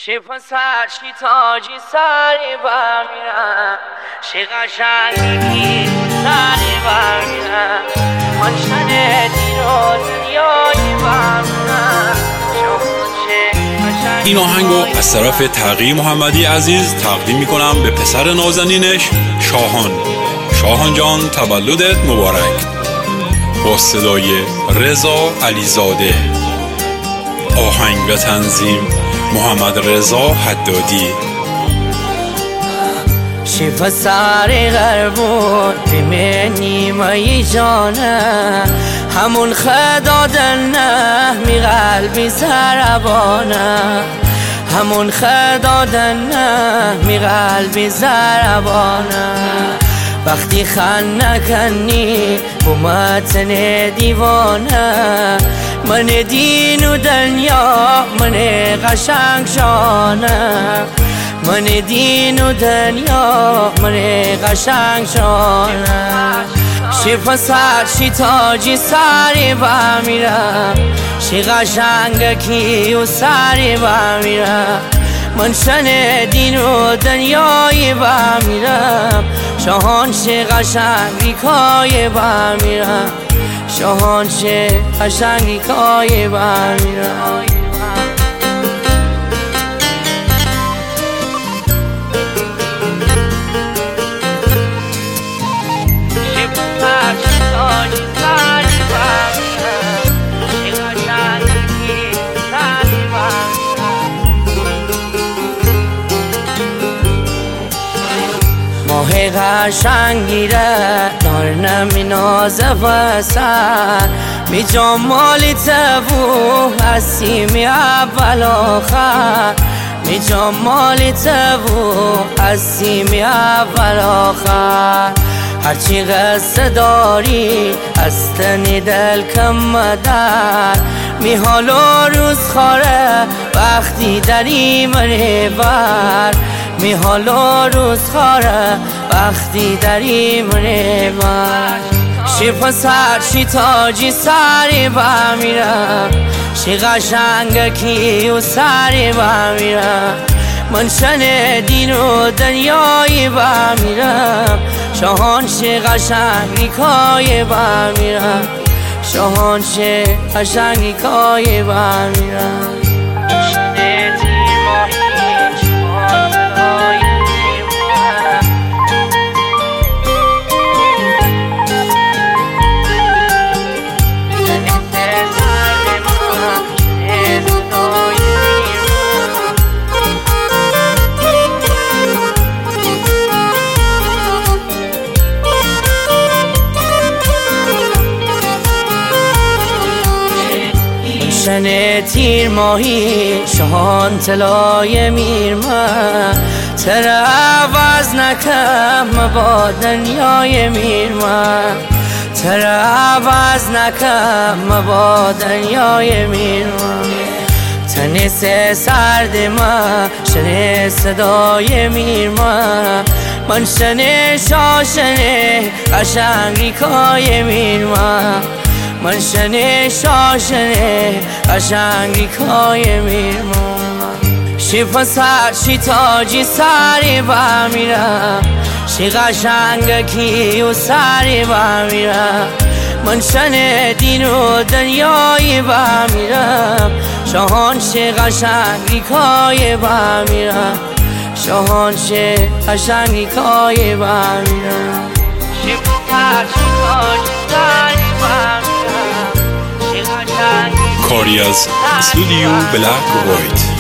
پسر شی تاجی سری برمیرم شی قشنگی سری برمیرم من شنه دین و دنیای برمیرم. این آهنگو از طرف تقی محمدی عزیز تقدیم میکنم به پسر نازنینش شاهان جان، تولدت مبارک. با صدای رضا علیزاده، آهنگ و تنظیم محمد رضا حدادی. شی پسر غربون بمنی مای جانه همون خدا دنه می قلبی زربانه همون خدا دنه می قلبی زربانه وقتی خن نکنی بومتن دیوانه من دین و دنیا من قشنگ شانه من دین و دنیا من قشنگ شانه شی پسر شی تاجی سری برمیرم شی قشنگکی و سری برمیرم من شنه دین و دنیای برمیرم شاهان شی قشنگی کای برمیرم شاهان شی قشنگی کای برمیرم. ماه قشنگی را دار نمی نازه وسر می جمالی تبو هستی می اول آخر می جمالی تبو هستی می اول آخر هرچی قصه داری از تنی دل کم مدر می حال و روز خاره وقتی داری منی بر می حال و روز خاره وقتی داری منی بر. شی پسر شی تاجی سری برمیرم شی قشنگکی و سری برمیرم من شنه دین و دنیای برمیرم شاهان شی قشنگی کای برمیرم شاهان شی قشنگی کای برمیرم. شنه تیر ماهی شاهان طلای میرمن تر عوض نکم با دنیای میرمن تر عوض نکم با دنیای میرمن تنیس سرد من شنه صدای میرمن من شنه شاشنه قشنگی کای میرمن من شنه شاشنه قشنگی کای میرمن. شی پسر شی تاجی سری برمیرم شی قشنگکی و سری برمیرم من شنه دین و دنیای برمیرم شاهان شی قشنگی کای برمیرم شاهان شی قشنگی کای برمیرم. شی پسر شی تاجی سری برمیرم کاری از استودیو بلک وایت.